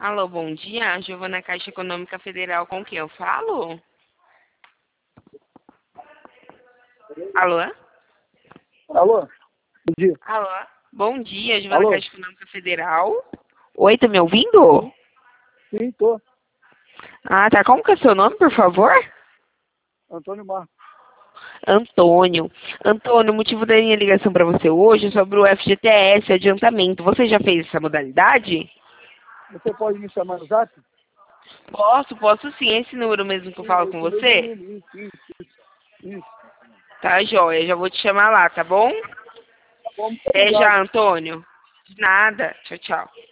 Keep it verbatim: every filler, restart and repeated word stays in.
Alô, bom dia. Giovana Caixa Econômica Federal, com quem eu falo? Alô? Alô? Bom dia. Alô? Bom dia, Giovana Alô? Caixa Econômica Federal. Oi, tá me ouvindo? Sim, tô. Ah, tá. Como que é seu nome, por favor? Antônio Marcos. Antônio. Antônio, o motivo da minha ligação para você hoje é sobre o F G T S, adiantamento. Você já fez essa modalidade? Você pode me chamar no zap? Posso, posso sim. Esse número mesmo que eu falo com Esse você? mesmo número. Isso, isso, isso. Isso. Tá, joia. Já vou te chamar lá, tá bom? Tá bom, muito Até obrigado. já, Antônio. De nada. Tchau, tchau.